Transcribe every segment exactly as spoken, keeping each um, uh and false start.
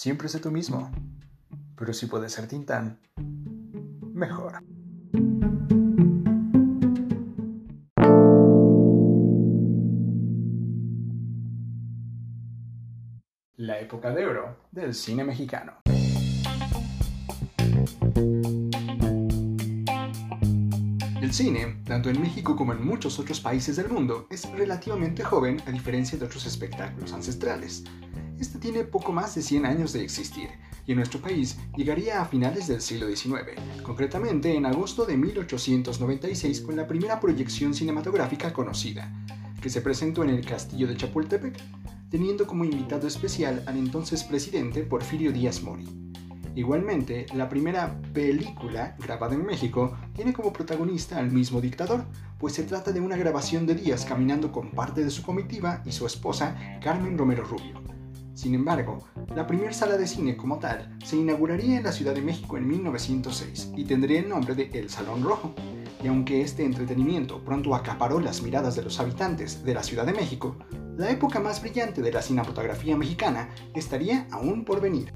siempre sé tú mismo, pero si puedes ser Tintán, mejor. La época de oro del cine mexicano. El cine, tanto en México como en muchos otros países del mundo, es relativamente joven a diferencia de otros espectáculos ancestrales. Este tiene poco más de cien años de existir, y en nuestro país llegaría a finales del siglo diecinueve, concretamente en agosto de mil ochocientos noventa y seis con la primera proyección cinematográfica conocida, que se presentó en el Castillo de Chapultepec, teniendo como invitado especial al entonces presidente Porfirio Díaz Mori. Igualmente, la primera película grabada en México tiene como protagonista al mismo dictador, pues se trata de una grabación de Díaz caminando con parte de su comitiva y su esposa Carmen Romero Rubio. Sin embargo, la primera sala de cine como tal se inauguraría en la Ciudad de México en mil novecientos seis y tendría el nombre de El Salón Rojo. Y aunque este entretenimiento pronto acaparó las miradas de los habitantes de la Ciudad de México, la época más brillante de la cinematografía mexicana estaría aún por venir.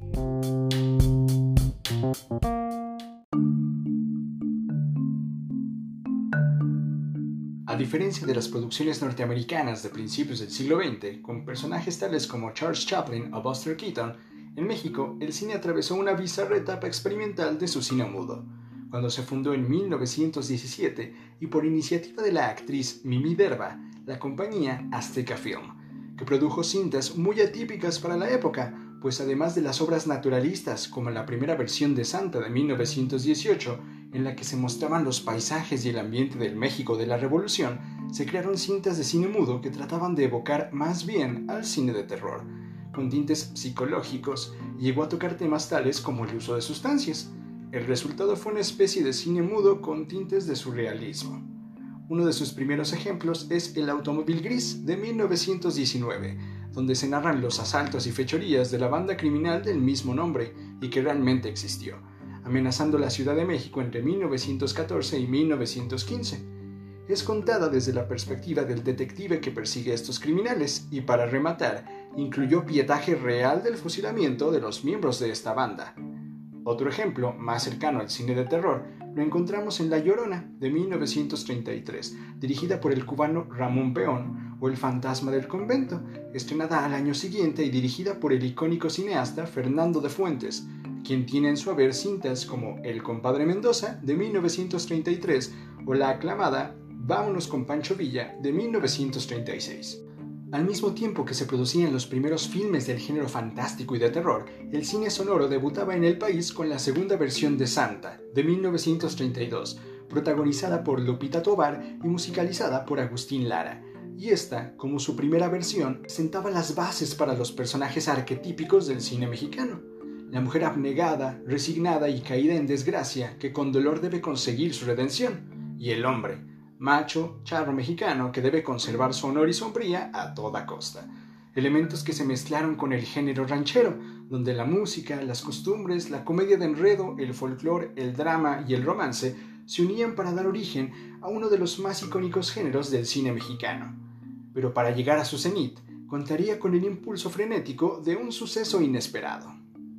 A diferencia de las producciones norteamericanas de principios del siglo veinte, con personajes tales como Charles Chaplin o Buster Keaton, en México el cine atravesó una bizarra etapa experimental de su cine mudo, cuando se fundó en mil novecientos diecisiete y por iniciativa de la actriz Mimi Derba, la compañía Azteca Film, que produjo cintas muy atípicas para la época, pues además de las obras naturalistas como la primera versión de Santa de mil novecientos dieciocho, en la que se mostraban los paisajes y el ambiente del México de la Revolución, se crearon cintas de cine mudo que trataban de evocar más bien al cine de terror, con tintes psicológicos, y llegó a tocar temas tales como el uso de sustancias. El resultado fue una especie de cine mudo con tintes de surrealismo. Uno de sus primeros ejemplos es El automóvil gris de mil novecientos diecinueve, donde se narran los asaltos y fechorías de la banda criminal del mismo nombre y que realmente existió, amenazando la Ciudad de México entre mil novecientos catorce y mil novecientos quince. Es contada desde la perspectiva del detective que persigue a estos criminales y, para rematar, incluyó pietaje real del fusilamiento de los miembros de esta banda. Otro ejemplo, más cercano al cine de terror, lo encontramos en La Llorona, de mil novecientos treinta y tres, dirigida por el cubano Ramón Peón, o El fantasma del convento, estrenada al año siguiente y dirigida por el icónico cineasta Fernando de Fuentes, quien tiene en su haber cintas como El compadre Mendoza, de mil novecientos treinta y tres, o la aclamada Vámonos con Pancho Villa, de mil novecientos treinta y seis. Al mismo tiempo que se producían los primeros filmes del género fantástico y de terror, el cine sonoro debutaba en el país con la segunda versión de Santa, de mil novecientos treinta y dos, protagonizada por Lupita Tovar y musicalizada por Agustín Lara. Y esta, como su primera versión, sentaba las bases para los personajes arquetípicos del cine mexicano. La mujer abnegada, resignada y caída en desgracia, que con dolor debe conseguir su redención. Y el hombre, macho, charro mexicano, que debe conservar su honor y sombría a toda costa. Elementos que se mezclaron con el género ranchero, donde la música, las costumbres, la comedia de enredo, el folclore, el drama y el romance se unían para dar origen a uno de los más icónicos géneros del cine mexicano. Pero para llegar a su cenit, contaría con el impulso frenético de un suceso inesperado: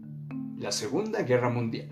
la Segunda Guerra Mundial.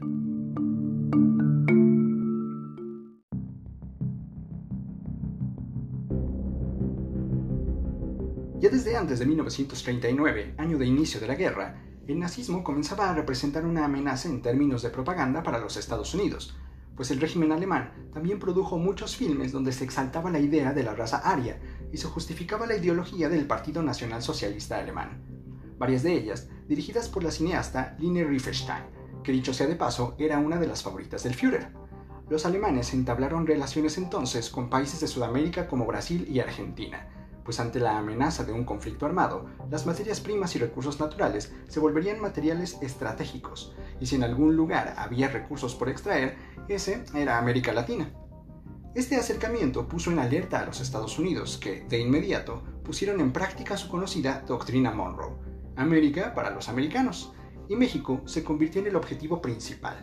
Ya desde antes de mil novecientos treinta y nueve, año de inicio de la guerra, el nazismo comenzaba a representar una amenaza en términos de propaganda para los Estados Unidos, pues el régimen alemán también produjo muchos filmes donde se exaltaba la idea de la raza aria y se justificaba la ideología del Partido Nacional Socialista Alemán. Varias de ellas dirigidas por la cineasta Leni Riefenstahl, que dicho sea de paso era una de las favoritas del Führer. Los alemanes entablaron relaciones entonces con países de Sudamérica como Brasil y Argentina, pues ante la amenaza de un conflicto armado, las materias primas y recursos naturales se volverían materiales estratégicos, y si en algún lugar había recursos por extraer, ese era América Latina. Este acercamiento puso en alerta a los Estados Unidos, que, de inmediato, pusieron en práctica su conocida Doctrina Monroe, América para los americanos, y México se convirtió en el objetivo principal,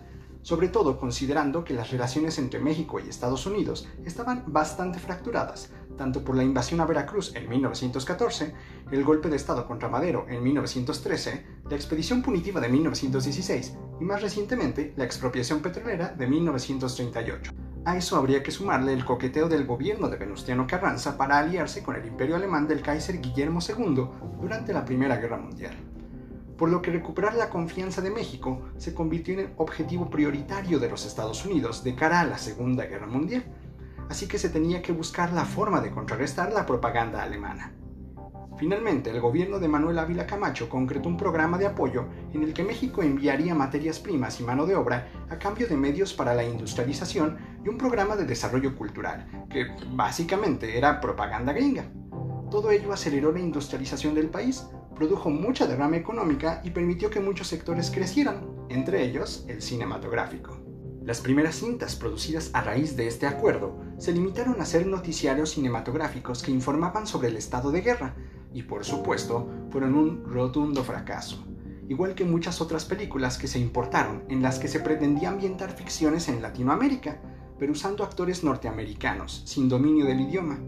sobre todo considerando que las relaciones entre México y Estados Unidos estaban bastante fracturadas, tanto por la invasión a Veracruz en mil novecientos catorce, el golpe de Estado contra Madero en mil novecientos trece, la expedición punitiva de mil novecientos dieciséis y más recientemente la expropiación petrolera de mil novecientos treinta y ocho. A eso habría que sumarle el coqueteo del gobierno de Venustiano Carranza para aliarse con el imperio alemán del Kaiser Guillermo segundo durante la Primera Guerra Mundial. Por lo que recuperar la confianza de México se convirtió en el objetivo prioritario de los Estados Unidos de cara a la Segunda Guerra Mundial, así que se tenía que buscar la forma de contrarrestar la propaganda alemana. Finalmente, el gobierno de Manuel Ávila Camacho concretó un programa de apoyo en el que México enviaría materias primas y mano de obra a cambio de medios para la industrialización y un programa de desarrollo cultural, que básicamente era propaganda gringa. Todo ello aceleró la industrialización del país, produjo mucha derrama económica y permitió que muchos sectores crecieran, entre ellos el cinematográfico. Las primeras cintas producidas a raíz de este acuerdo se limitaron a ser noticiarios cinematográficos que informaban sobre el estado de guerra, y por supuesto fueron un rotundo fracaso, igual que muchas otras películas que se importaron en las que se pretendía ambientar ficciones en Latinoamérica, pero usando actores norteamericanos, sin dominio del idioma.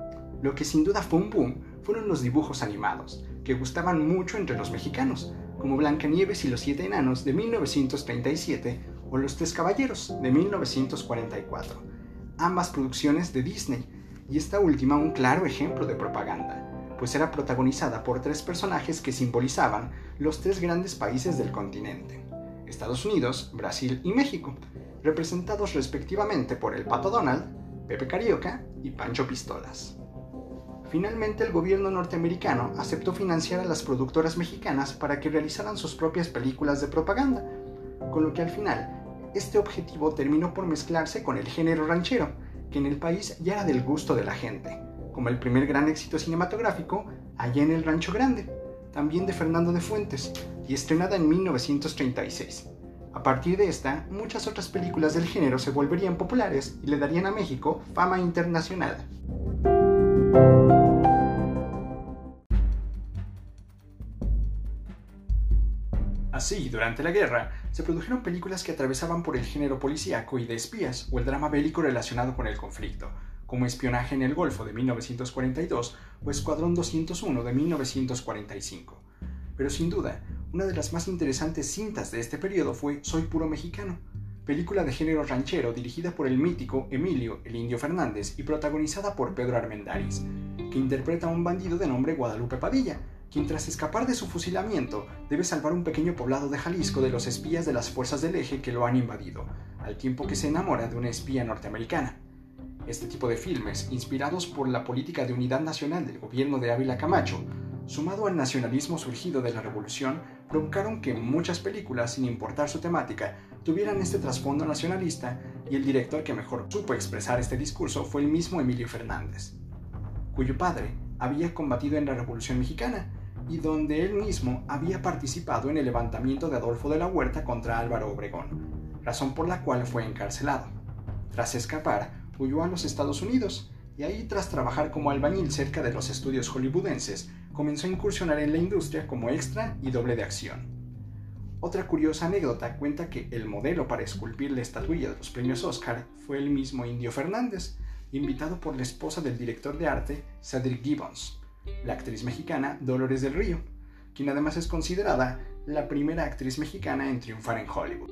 Lo que sin duda fue un boom fueron los dibujos animados, que gustaban mucho entre los mexicanos, como Blancanieves y los Siete Enanos de mil novecientos treinta y siete o Los Tres Caballeros de mil novecientos cuarenta y cuatro, ambas producciones de Disney, y esta última un claro ejemplo de propaganda, pues era protagonizada por tres personajes que simbolizaban los tres grandes países del continente, Estados Unidos, Brasil y México, representados respectivamente por el Pato Donald, Pepe Carioca y Pancho Pistolas. Finalmente, el gobierno norteamericano aceptó financiar a las productoras mexicanas para que realizaran sus propias películas de propaganda, con lo que al final, este objetivo terminó por mezclarse con el género ranchero, que en el país ya era del gusto de la gente, como el primer gran éxito cinematográfico, Allá en el Rancho Grande, también de Fernando de Fuentes, y estrenada en mil novecientos treinta y seis. A partir de esta, muchas otras películas del género se volverían populares y le darían a México fama internacional. Así, durante la guerra, se produjeron películas que atravesaban por el género policíaco y de espías o el drama bélico relacionado con el conflicto, como Espionaje en el Golfo de mil novecientos cuarenta y dos o Escuadrón doscientos uno de mil novecientos cuarenta y cinco. Pero sin duda, una de las más interesantes cintas de este periodo fue Soy Puro Mexicano, película de género ranchero dirigida por el mítico Emilio el Indio Fernández y protagonizada por Pedro Armendáriz, que interpreta a un bandido de nombre Guadalupe Padilla, quien tras escapar de su fusilamiento debe salvar un pequeño poblado de Jalisco de los espías de las fuerzas del Eje que lo han invadido, al tiempo que se enamora de una espía norteamericana. Este tipo de filmes, inspirados por la política de unidad nacional del gobierno de Ávila Camacho, sumado al nacionalismo surgido de la Revolución, provocaron que muchas películas, sin importar su temática, tuvieran este trasfondo nacionalista, y el director que mejor supo expresar este discurso fue el mismo Emilio Fernández, cuyo padre había combatido en la Revolución Mexicana, y donde él mismo había participado en el levantamiento de Adolfo de la Huerta contra Álvaro Obregón, razón por la cual fue encarcelado. Tras escapar, huyó a los Estados Unidos, y ahí, tras trabajar como albañil cerca de los estudios hollywoodenses, comenzó a incursionar en la industria como extra y doble de acción. Otra curiosa anécdota cuenta que el modelo para esculpir la estatuilla de los premios Oscar fue el mismo Indio Fernández, invitado por la esposa del director de arte, Cedric Gibbons, la actriz mexicana Dolores del Río, quien además es considerada la primera actriz mexicana en triunfar en Hollywood.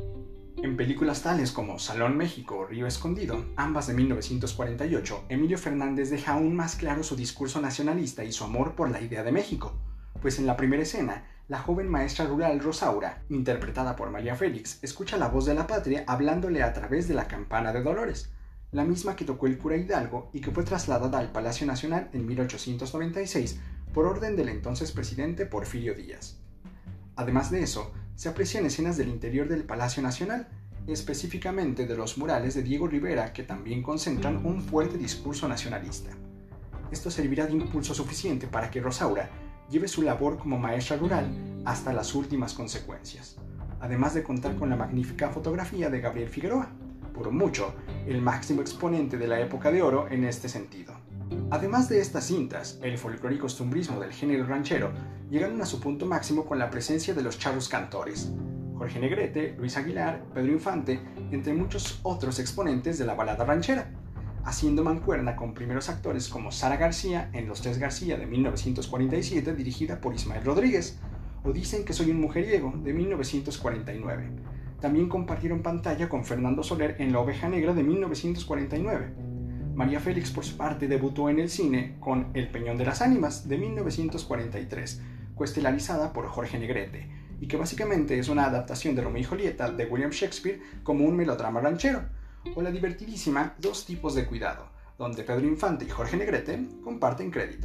En películas tales como Salón México o Río Escondido, ambas de mil novecientos cuarenta y ocho, Emilio Fernández deja aún más claro su discurso nacionalista y su amor por la idea de México, pues en la primera escena, la joven maestra rural Rosaura, interpretada por María Félix, escucha la voz de la patria hablándole a través de la campana de Dolores, la misma que tocó el cura Hidalgo y que fue trasladada al Palacio Nacional en mil ochocientos noventa y seis por orden del entonces presidente Porfirio Díaz. Además de eso, se aprecian escenas del interior del Palacio Nacional, específicamente de los murales de Diego Rivera, que también concentran un fuerte discurso nacionalista. Esto servirá de impulso suficiente para que Rosaura lleve su labor como maestra rural hasta las últimas consecuencias, además de contar con la magnífica fotografía de Gabriel Figueroa, por mucho el máximo exponente de la época de oro en este sentido. Además de estas cintas, el folclore y costumbrismo del género ranchero llegaron a su punto máximo con la presencia de los charros cantores, Jorge Negrete, Luis Aguilar, Pedro Infante, entre muchos otros exponentes de la balada ranchera, haciendo mancuerna con primeros actores como Sara García en Los Tres García de mil novecientos cuarenta y siete, dirigida por Ismael Rodríguez, o Dicen que soy un mujeriego de mil novecientos cuarenta y nueve. También compartieron pantalla con Fernando Soler en La Oveja Negra de mil novecientos cuarenta y nueve. María Félix, por su parte, debutó en el cine con El Peñón de las Ánimas de mil novecientos cuarenta y tres, coestelarizada por Jorge Negrete, y que básicamente es una adaptación de Romeo y Julieta de William Shakespeare como un melodrama ranchero, o la divertidísima Dos tipos de cuidado, donde Pedro Infante y Jorge Negrete comparten crédito.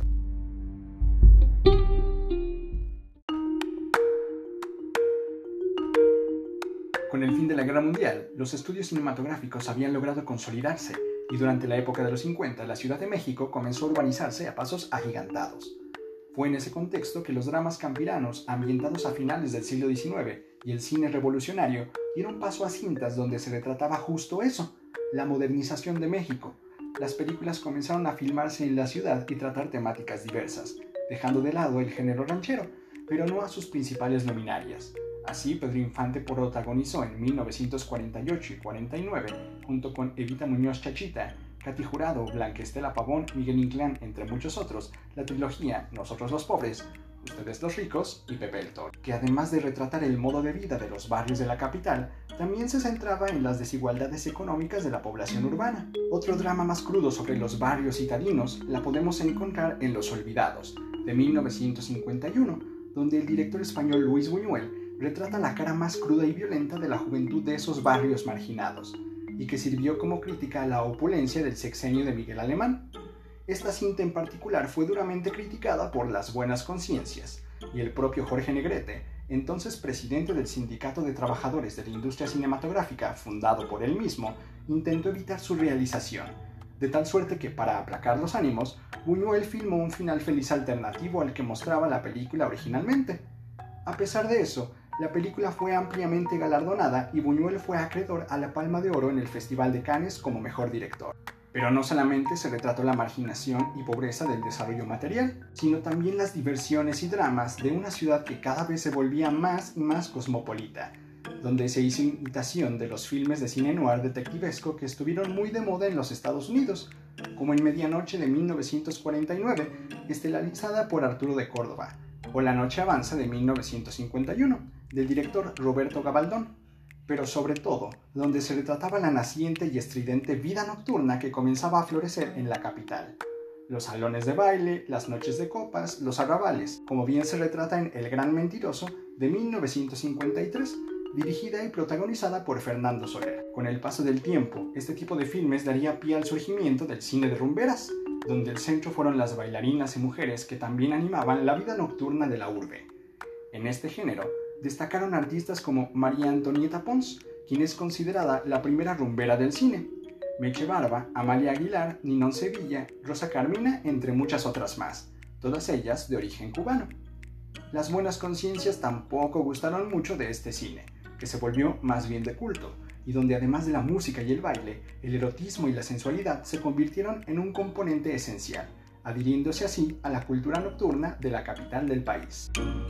Con el fin de la Guerra Mundial, los estudios cinematográficos habían logrado consolidarse, y durante la época de los cincuenta, la Ciudad de México comenzó a urbanizarse a pasos agigantados. Fue en ese contexto que los dramas campiranos, ambientados a finales del siglo diecinueve, y el cine revolucionario dieron paso a cintas donde se retrataba justo eso, la modernización de México. Las películas comenzaron a filmarse en la ciudad y tratar temáticas diversas, dejando de lado el género ranchero, pero no a sus principales luminarias. Así, Pedro Infante protagonizó en mil novecientos cuarenta y ocho y cuarenta y nueve, junto con Evita Muñoz Chachita, Katy Jurado, Blanca Estela Pavón, Miguel Inclán, entre muchos otros, la trilogía Nosotros los Pobres, Ustedes los Ricos y Pepe el Toro, que además de retratar el modo de vida de los barrios de la capital, también se centraba en las desigualdades económicas de la población urbana. Otro drama más crudo sobre los barrios citadinos la podemos encontrar en Los Olvidados, de mil novecientos cincuenta y uno, donde el director español Luis Buñuel retrata la cara más cruda y violenta de la juventud de esos barrios marginados, y que sirvió como crítica a la opulencia del sexenio de Miguel Alemán. Esta cinta en particular fue duramente criticada por las buenas conciencias, y el propio Jorge Negrete, entonces presidente del Sindicato de Trabajadores de la Industria Cinematográfica, fundado por él mismo, intentó evitar su realización, de tal suerte que, para aplacar los ánimos, Buñuel filmó un final feliz alternativo al que mostraba la película originalmente. A pesar de eso, la película fue ampliamente galardonada y Buñuel fue acreedor a la Palma de Oro en el Festival de Cannes como mejor director. Pero no solamente se retrató la marginación y pobreza del desarrollo material, sino también las diversiones y dramas de una ciudad que cada vez se volvía más y más cosmopolita, donde se hizo imitación de los filmes de cine noir detectivesco que estuvieron muy de moda en los Estados Unidos, como En Medianoche de mil novecientos cuarenta y nueve, estelarizada por Arturo de Córdoba, o La Noche Avanza de mil novecientos cincuenta y uno, del director Roberto Gabaldón, pero sobre todo, donde se retrataba la naciente y estridente vida nocturna que comenzaba a florecer en la capital. Los salones de baile, las noches de copas, los arrabales, como bien se retrata en El Gran Mentiroso de mil novecientos cincuenta y tres, dirigida y protagonizada por Fernando Soler. Con el paso del tiempo, este tipo de filmes daría pie al surgimiento del cine de rumberas, donde el centro fueron las bailarinas y mujeres que también animaban la vida nocturna de la urbe. En este género, destacaron artistas como María Antonieta Pons, quien es considerada la primera rumbera del cine, Meche Barba, Amalia Aguilar, Ninón Sevilla, Rosa Carmina, entre muchas otras más, todas ellas de origen cubano. Las buenas conciencias tampoco gustaron mucho de este cine, que se volvió más bien de culto, y donde además de la música y el baile, el erotismo y la sensualidad se convirtieron en un componente esencial, adhiriéndose así a la cultura nocturna de la capital del país.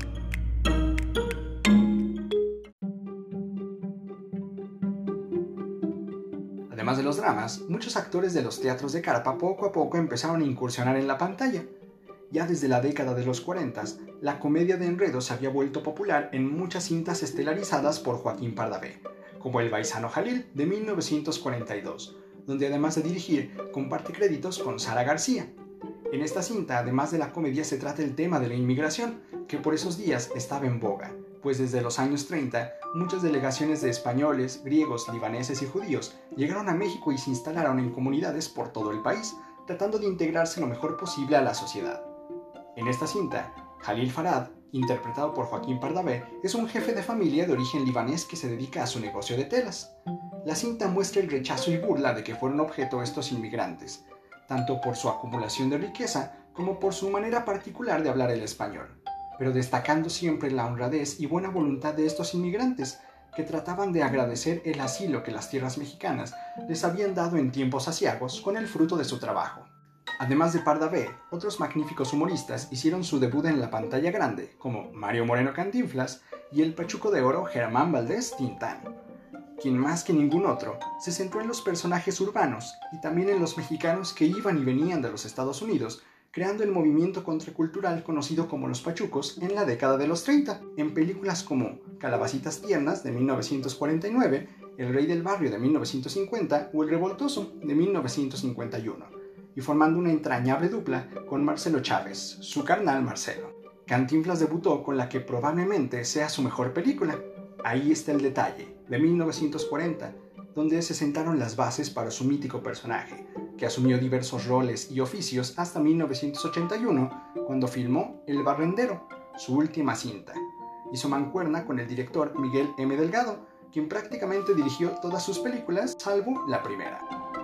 Además de los dramas, muchos actores de los teatros de carpa poco a poco empezaron a incursionar en la pantalla. Ya desde la década de los cuarenta, la comedia de enredo se había vuelto popular en muchas cintas estelarizadas por Joaquín Pardavé, como El Baisano Jalil de mil novecientos cuarenta y dos, donde además de dirigir, comparte créditos con Sara García. En esta cinta, además de la comedia, se trata el tema de la inmigración, que por esos días estaba en boga, pues desde los años treinta, muchas delegaciones de españoles, griegos, libaneses y judíos llegaron a México y se instalaron en comunidades por todo el país, tratando de integrarse lo mejor posible a la sociedad. En esta cinta, Jalil Farad, interpretado por Joaquín Pardavé, es un jefe de familia de origen libanés que se dedica a su negocio de telas. La cinta muestra el rechazo y burla de que fueron objeto estos inmigrantes, tanto por su acumulación de riqueza como por su manera particular de hablar el español, pero destacando siempre la honradez y buena voluntad de estos inmigrantes, que trataban de agradecer el asilo que las tierras mexicanas les habían dado en tiempos aciagos con el fruto de su trabajo. Además de Pardavé, otros magníficos humoristas hicieron su debut en la pantalla grande, como Mario Moreno Cantinflas y el Pachuco de Oro Germán Valdés Tintán, quien más que ningún otro se centró en los personajes urbanos y también en los mexicanos que iban y venían de los Estados Unidos, creando el movimiento contracultural conocido como los Pachucos en la década de los treinta, en películas como Calabacitas Tiernas de mil novecientos cuarenta y nueve, El Rey del Barrio de mil novecientos cincuenta o El Revoltoso de mil novecientos cincuenta y uno, y formando una entrañable dupla con Marcelo Chávez, su carnal Marcelo. Cantinflas debutó con la que probablemente sea su mejor película, Ahí está el detalle, de mil novecientos cuarenta, donde se sentaron las bases para su mítico personaje, que asumió diversos roles y oficios hasta mil novecientos ochenta y uno, cuando filmó El Barrendero, su última cinta. Hizo mancuerna con el director Miguel M. Delgado, quien prácticamente dirigió todas sus películas, salvo la primera.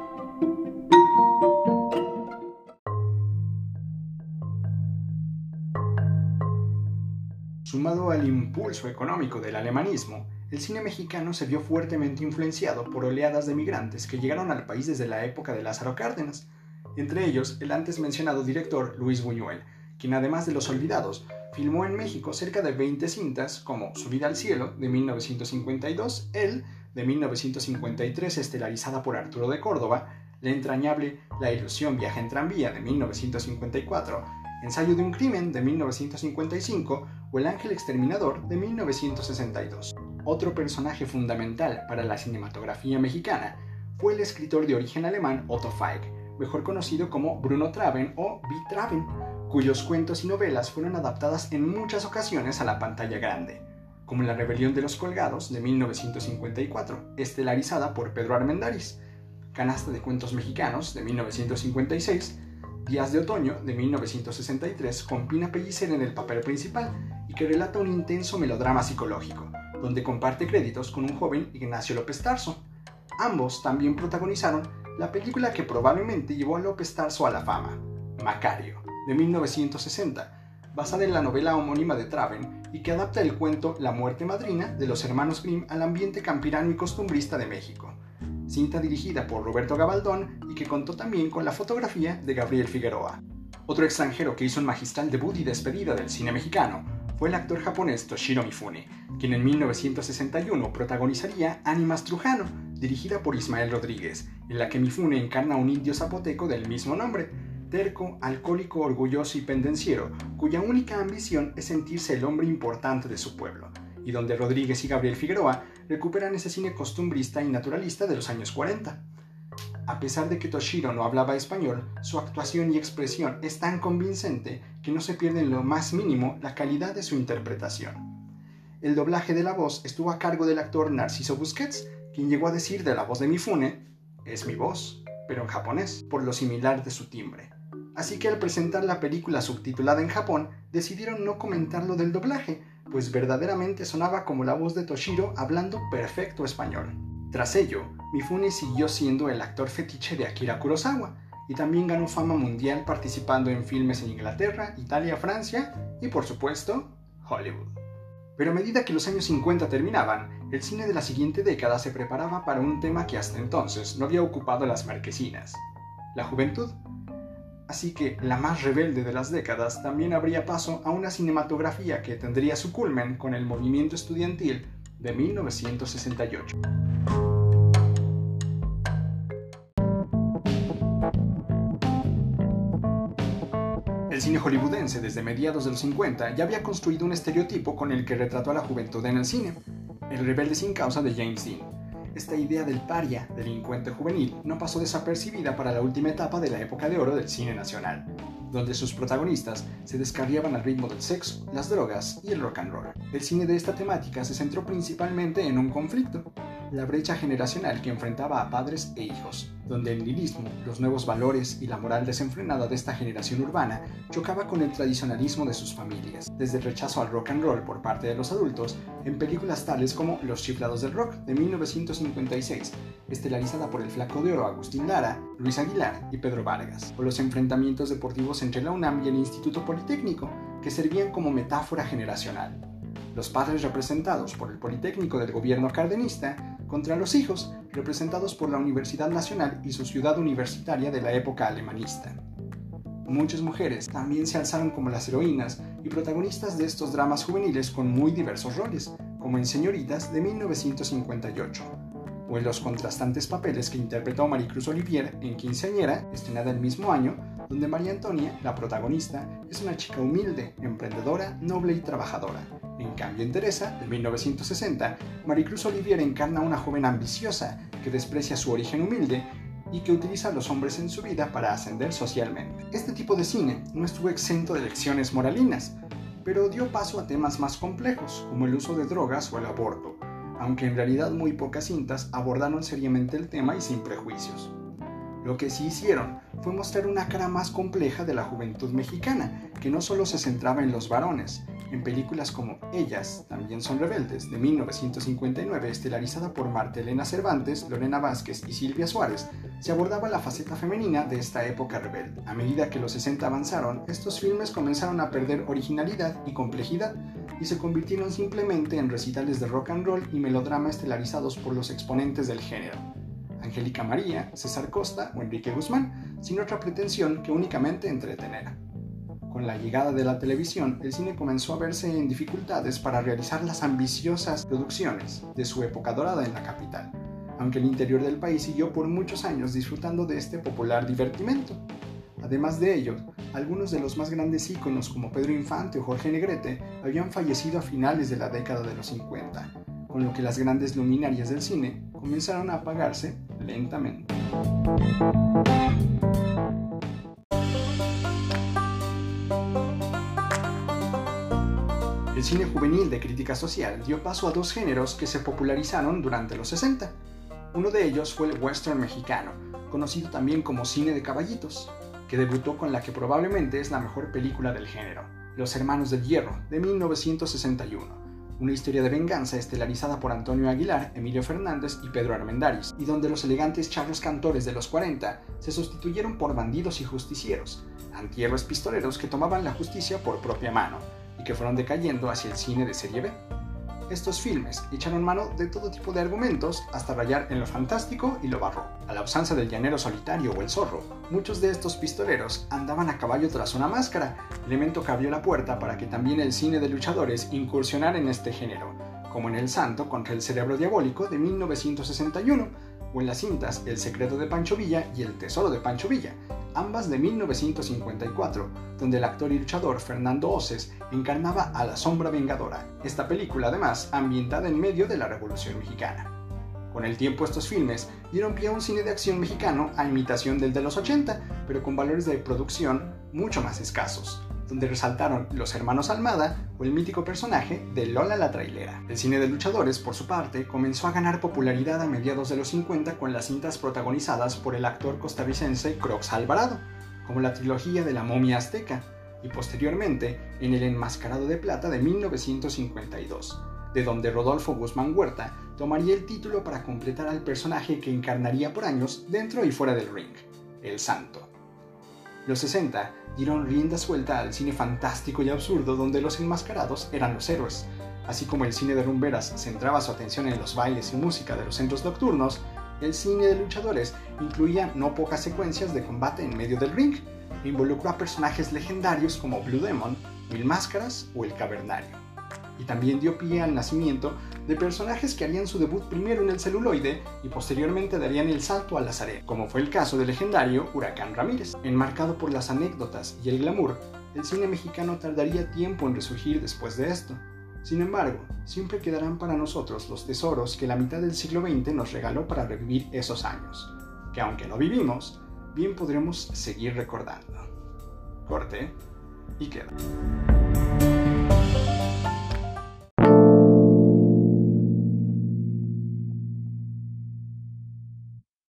Sumado al impulso económico del alemanismo, el cine mexicano se vio fuertemente influenciado por oleadas de migrantes que llegaron al país desde la época de Lázaro Cárdenas, entre ellos el antes mencionado director Luis Buñuel, quien además de Los Olvidados, filmó en México cerca de veinte cintas como Subida al cielo, de mil novecientos cincuenta y dos, Él, de mil novecientos cincuenta y tres, estelarizada por Arturo de Córdoba, la entrañable La ilusión viaja en tranvía, de mil novecientos cincuenta y cuatro, Ensayo de un crimen, de mil novecientos cincuenta y cinco, o El ángel exterminador, de mil novecientos sesenta y dos. Otro personaje fundamental para la cinematografía mexicana fue el escritor de origen alemán Otto Falk, mejor conocido como Bruno Traven o V. Traven, cuyos cuentos y novelas fueron adaptadas en muchas ocasiones a la pantalla grande, como La rebelión de los colgados, de mil novecientos cincuenta y cuatro, estelarizada por Pedro Armendáriz, Canasta de cuentos mexicanos, de mil novecientos cincuenta y seis, Días de otoño, de mil novecientos sesenta y tres, con Pina Pellicer en el papel principal y que relata un intenso melodrama psicológico, donde comparte créditos con un joven Ignacio López Tarso. Ambos también protagonizaron la película que probablemente llevó a López Tarso a la fama, Macario, de mil novecientos sesenta, basada en la novela homónima de Traven y que adapta el cuento La muerte madrina de los hermanos Grimm al ambiente campirano y costumbrista de México. Cinta dirigida por Roberto Gabaldón y que contó también con la fotografía de Gabriel Figueroa. Otro extranjero que hizo un magistral debut y despedida del cine mexicano fue el actor japonés Toshiro Mifune, quien en mil novecientos sesenta y uno protagonizaría Ánimas Trujano, dirigida por Ismael Rodríguez, en la que Mifune encarna a un indio zapoteco del mismo nombre, terco, alcohólico, orgulloso y pendenciero, cuya única ambición es sentirse el hombre importante de su pueblo, y donde Rodríguez y Gabriel Figueroa recuperan ese cine costumbrista y naturalista de los años cuarenta. A pesar de que Toshiro no hablaba español, su actuación y expresión es tan convincente que no se pierde en lo más mínimo la calidad de su interpretación. El doblaje de la voz estuvo a cargo del actor Narciso Busquets, quien llegó a decir de la voz de Mifune, es mi voz, pero en japonés, por lo similar de su timbre. Así que al presentar la película subtitulada en Japón, decidieron no comentar lo del doblaje, pues verdaderamente sonaba como la voz de Toshiro hablando perfecto español. Tras ello, Mifune siguió siendo el actor fetiche de Akira Kurosawa, y también ganó fama mundial participando en filmes en Inglaterra, Italia, Francia y, por supuesto, Hollywood. Pero a medida que los años cincuenta terminaban, el cine de la siguiente década se preparaba para un tema que hasta entonces no había ocupado las marquesinas: la juventud. Así que la más rebelde de las décadas también abría paso a una cinematografía que tendría su culmen con el movimiento estudiantil de mil novecientos sesenta y ocho. El cine hollywoodense desde mediados de los cincuenta ya había construido un estereotipo con el que retrató a la juventud en el cine: el rebelde sin causa de James Dean. Esta idea del paria, delincuente juvenil, no pasó desapercibida para la última etapa de la época de oro del cine nacional, donde sus protagonistas se descarriaban al ritmo del sexo, las drogas y el rock and roll. El cine de esta temática se centró principalmente en un conflicto: la brecha generacional que enfrentaba a padres e hijos, donde el nihilismo, los nuevos valores y la moral desenfrenada de esta generación urbana chocaba con el tradicionalismo de sus familias, desde el rechazo al rock and roll por parte de los adultos, en películas tales como Los chiflados del rock, de mil novecientos cincuenta y seis, estelarizada por el Flaco de Oro Agustín Lara, Luis Aguilar y Pedro Vargas, o los enfrentamientos deportivos entre la UNAM y el Instituto Politécnico, que servían como metáfora generacional. Los padres representados por el Politécnico del gobierno cardenista contra los hijos representados por la Universidad Nacional y su ciudad universitaria de la época alemanista. Muchas mujeres también se alzaron como las heroínas y protagonistas de estos dramas juveniles con muy diversos roles, como en Señoritas de mil novecientos cincuenta y ocho, o en los contrastantes papeles que interpretó Marie-Cruz Olivier en Quinceañera, estrenada el mismo año, donde María Antonia, la protagonista, es una chica humilde, emprendedora, noble y trabajadora. En cambio, en Teresa, de mil novecientos sesenta, Marie-Cruz Olivier encarna a una joven ambiciosa que desprecia su origen humilde y que utiliza a los hombres en su vida para ascender socialmente. Este tipo de cine no estuvo exento de lecciones moralinas, pero dio paso a temas más complejos, como el uso de drogas o el aborto, aunque en realidad muy pocas cintas abordaron seriamente el tema y sin prejuicios. Lo que sí hicieron fue mostrar una cara más compleja de la juventud mexicana, que no solo se centraba en los varones. En películas como Ellas también son rebeldes, de mil novecientos cincuenta y nueve, estelarizada por Marta Elena Cervantes, Lorena Vázquez y Silvia Suárez, se abordaba la faceta femenina de esta época rebelde. A medida que los sesenta avanzaron, estos filmes comenzaron a perder originalidad y complejidad, y se convirtieron simplemente en recitales de rock and roll y melodrama estelarizados por los exponentes del género: Angélica María, César Costa o Enrique Guzmán, sin otra pretensión que únicamente entretener. Con la llegada de la televisión, el cine comenzó a verse en dificultades para realizar las ambiciosas producciones de su época dorada en la capital, aunque el interior del país siguió por muchos años disfrutando de este popular divertimento. Además de ello, algunos de los más grandes íconos como Pedro Infante o Jorge Negrete habían fallecido a finales de la década de los cincuenta, con lo que las grandes luminarias del cine comenzaron a apagarse lentamente. El cine juvenil de crítica social dio paso a dos géneros que se popularizaron durante los sesenta. Uno de ellos fue el western mexicano, conocido también como cine de caballitos, que debutó con la que probablemente es la mejor película del género, Los Hermanos del Hierro, de mil novecientos sesenta y uno. Una historia de venganza estelarizada por Antonio Aguilar, Emilio Fernández y Pedro Armendáriz, y donde los elegantes charros cantores de los cuarenta se sustituyeron por bandidos y justicieros, antihéroes pistoleros que tomaban la justicia por propia mano, y que fueron decayendo hacia el cine de serie B. Estos filmes echaron mano de todo tipo de argumentos hasta rayar en lo fantástico y lo barroco. A la usanza del llanero solitario o el zorro, muchos de estos pistoleros andaban a caballo tras una máscara, elemento que abrió la puerta para que también el cine de luchadores incursionara en este género, como en El Santo contra el Cerebro Diabólico de mil novecientos sesenta y uno, o en las cintas El Secreto de Pancho Villa y El Tesoro de Pancho Villa, ambas de mil novecientos cincuenta y cuatro, donde el actor y luchador Fernando Oces encarnaba a la Sombra Vengadora, esta película además ambientada en medio de la Revolución Mexicana. Con el tiempo estos filmes dieron pie a un cine de acción mexicano a imitación del de los ochenta, pero con valores de producción mucho más escasos, donde resaltaron los hermanos Almada o el mítico personaje de Lola la Trailera. El cine de luchadores, por su parte, comenzó a ganar popularidad a mediados de los cincuenta con las cintas protagonizadas por el actor costarricense Crox Alvarado, como la trilogía de la momia azteca, y posteriormente en El Enmascarado de Plata de mil novecientos cincuenta y dos, de donde Rodolfo Guzmán Huerta tomaría el título para completar al personaje que encarnaría por años dentro y fuera del ring, El Santo. Los sesenta dieron rienda suelta al cine fantástico y absurdo, donde los enmascarados eran los héroes. Así como el cine de rumberas centraba su atención en los bailes y música de los centros nocturnos, el cine de luchadores incluía no pocas secuencias de combate en medio del ring, e involucró a personajes legendarios como Blue Demon, Mil Máscaras o El Cavernario. Y también dio pie al nacimiento de personajes que harían su debut primero en el celuloide y posteriormente darían el salto al lazareno, como fue el caso del legendario Huracán Ramírez. Enmarcado por las anécdotas y el glamour, el cine mexicano tardaría tiempo en resurgir después de esto. Sin embargo, siempre quedarán para nosotros los tesoros que la mitad del siglo veinte nos regaló para revivir esos años, que aunque no vivimos, bien podremos seguir recordando. Corte y queda.